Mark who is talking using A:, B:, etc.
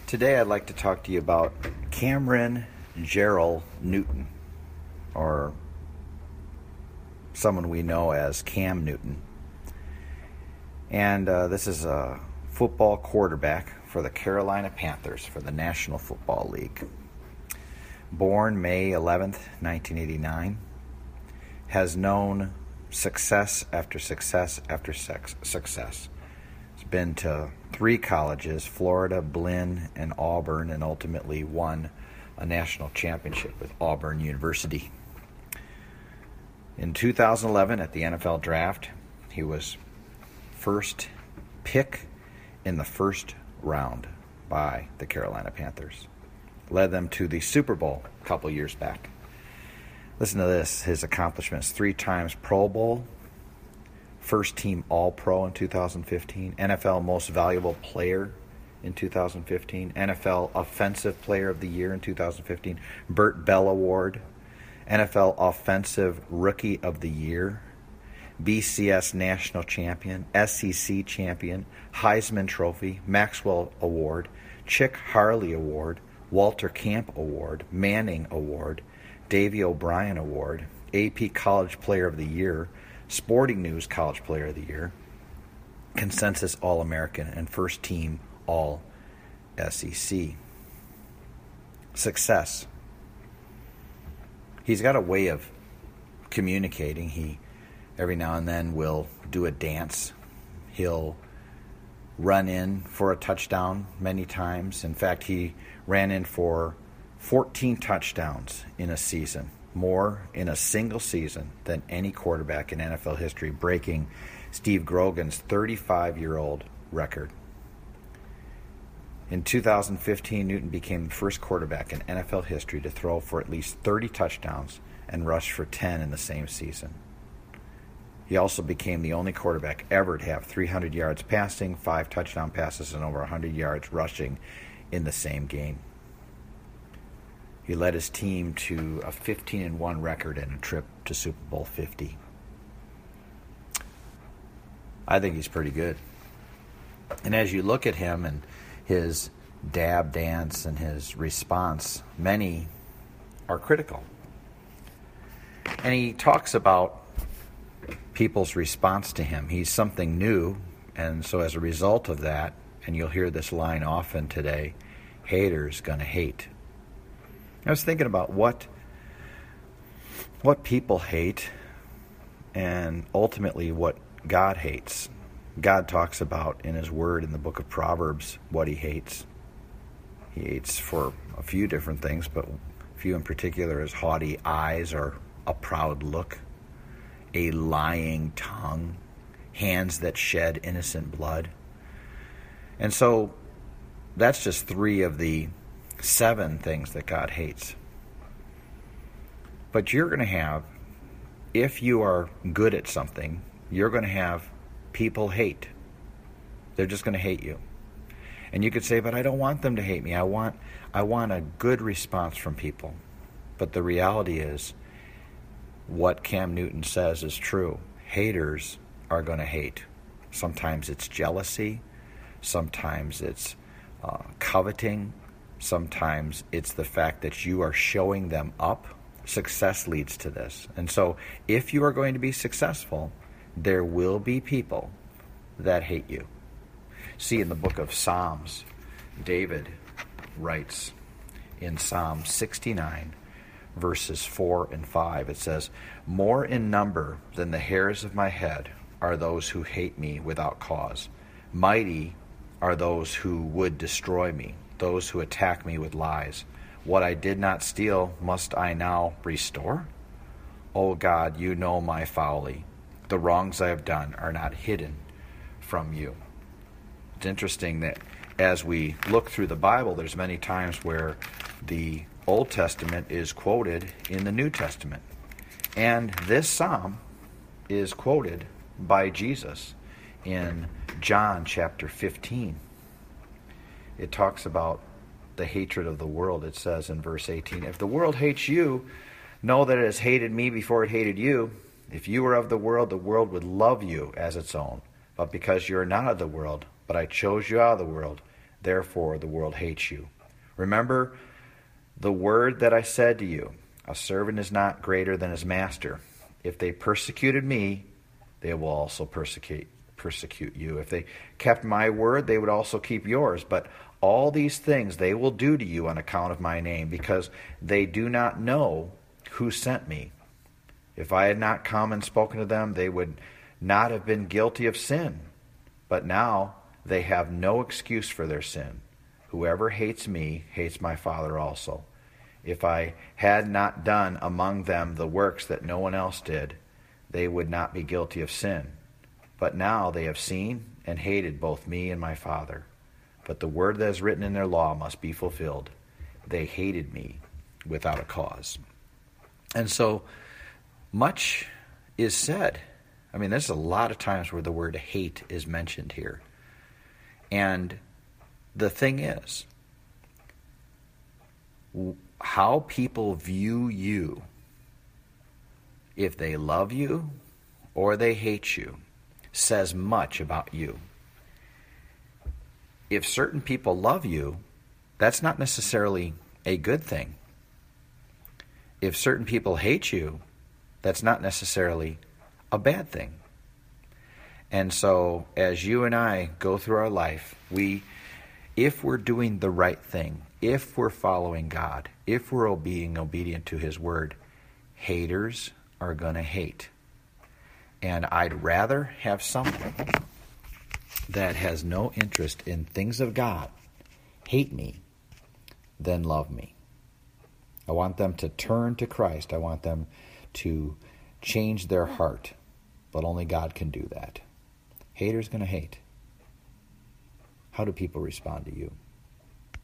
A: Today I'd like to talk to you about Cameron Jerrell Newton, or someone we know as Cam Newton. And this is a football quarterback for the Carolina Panthers for the National Football League. Born May 11th, 1989, has known success after success after success. He's been to 3 colleges, Florida, Blinn, and Auburn, and ultimately won a national championship with Auburn University. In 2011, at the NFL Draft, he was first pick in the first round by the Carolina Panthers. Led them to the Super Bowl a couple years back. Listen to this, his accomplishments: 3 times Pro Bowl, first team All-Pro in 2015, NFL Most Valuable Player in 2015, NFL Offensive Player of the Year in 2015, Burt Bell Award, NFL Offensive Rookie of the Year, BCS National Champion, SEC Champion, Heisman Trophy, Maxwell Award, Chick Harley Award, Walter Camp Award, Manning Award, Davey O'Brien Award, AP College Player of the Year, Sporting News College Player of the Year, Consensus All-American, and First Team All-SEC. Success. He's got a way of communicating. He every now and then will do a dance. He'll run in for a touchdown many times. In fact, he ran in for 14 touchdowns in a season, more in a single season than any quarterback in NFL history, breaking Steve Grogan's 35-year-old record. In 2015, Newton became the first quarterback in NFL history to throw for at least 30 touchdowns and rush for 10 in the same season. He also became the only quarterback ever to have 300 yards passing, 5 touchdown passes, and over 100 yards rushing in the same game. He led his team to a 15-1 record and a trip to Super Bowl 50. I think he's pretty good. And as you look at him and his dab dance and his response, many are critical. And he talks about people's response to him. He's something new, and so as a result of that, and you'll hear this line often today, haters gonna hate. I was thinking about what people hate and ultimately what God hates. God talks about in his word in the book of Proverbs what he hates. He hates for a few different things, but a few in particular is haughty eyes or a proud look, a lying tongue, hands that shed innocent blood. And so that's just 3 of the 7 things that God hates. But you're going to have, if you are good at something, you're going to have people hate. They're just going to hate you. And you could say, but I don't want them to hate me. I want a good response from people. But the reality is, what Cam Newton says is true. Haters are going to hate. Sometimes it's jealousy. Sometimes it's coveting. Sometimes it's the fact that you are showing them up. Success leads to this. And so if you are going to be successful, there will be people that hate you. See, in the book of Psalms, David writes in Psalm 69, verses 4 and 5, it says, "More in number than the hairs of my head are those who hate me without cause. Mighty are those who would destroy me, those who attack me with lies. What I did not steal, must I now restore? O God, you know my folly. The wrongs I have done are not hidden from you." It's interesting that as we look through the Bible, there's many times where the Old Testament is quoted in the New Testament. And this psalm is quoted by Jesus in John chapter 15. It talks about the hatred of the world. It says in verse 18, "If the world hates you, know that it has hated me before it hated you. If you were of the world would love you as its own. But because you are not of the world, but I chose you out of the world, therefore the world hates you. Remember the word that I said to you, a servant is not greater than his master. If they persecuted me, they will also persecute you. If they kept my word, they would also keep yours. But all these things they will do to you on account of my name, because they do not know who sent me. If I had not come and spoken to them, they would not have been guilty of sin. But now they have no excuse for their sin. Whoever hates me hates my Father also. If I had not done among them the works that no one else did, they would not be guilty of sin. But now they have seen and hated both me and my Father. But the word that is written in their law must be fulfilled. They hated me without a cause. And so much is said. I mean, there's a lot of times where the word hate is mentioned here. And the thing is, how people view you, if they love you or they hate you, says much about you. If certain people love you, that's not necessarily a good thing. If certain people hate you, that's not necessarily a bad thing. And so as you and I go through our life, if we're doing the right thing, if we're following God, if we're being obedient to his word, haters are going to hate. And I'd rather have someone that has no interest in things of God hate me than love me. I want them to turn to Christ. I want them to change their heart. But only God can do that. Haters going to hate. How do people respond to you?